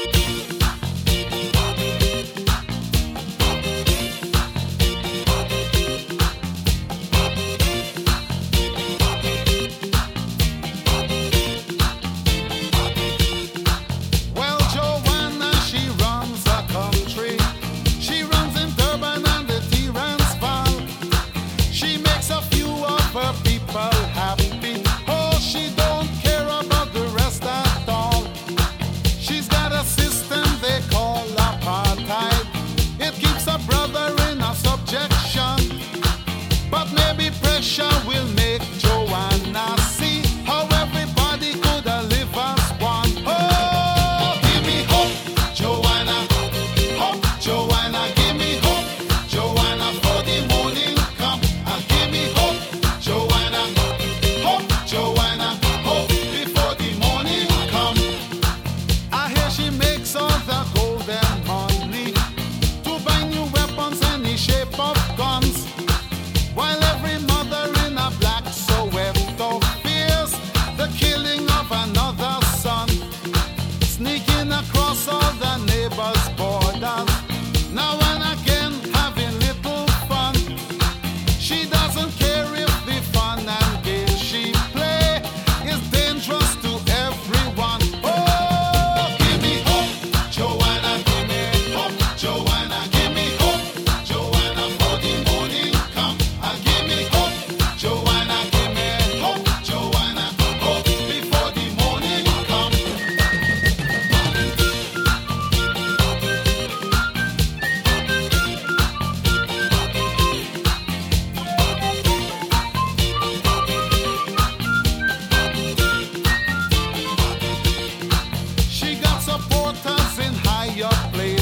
Well, Joanna, she runs a country. She runs in Durban and the Transvaal. She makes a few of her people happy. Oh, she don't care about the rest at all. She's got a system they call apartheid. It keeps a brother in a subjection. But maybe pressure will make Joanna see how everybody could live as one. Oh, give me hope, Joanna. Hope, Joanna, give me hope, Joanna, for the morning come. Give me hope, Joanna. Hope, Joanna, hope before the morning come. I hear she makes all the golden money to buy new weapons any shape of guns. While every mother in a black Soweto fears the killing of another son, sneaking across all the neighbors' borders, now and again having little fun. She doesn't care if the fun and games she play is dangerous to everyone. Oh, give me hope, Joanna, give me hope, Joanna, give me hope, Joanna, for the morning come. Give me hope, Joanna, give me hope, Joanna, hope before the morning come. She got supporters in higher places.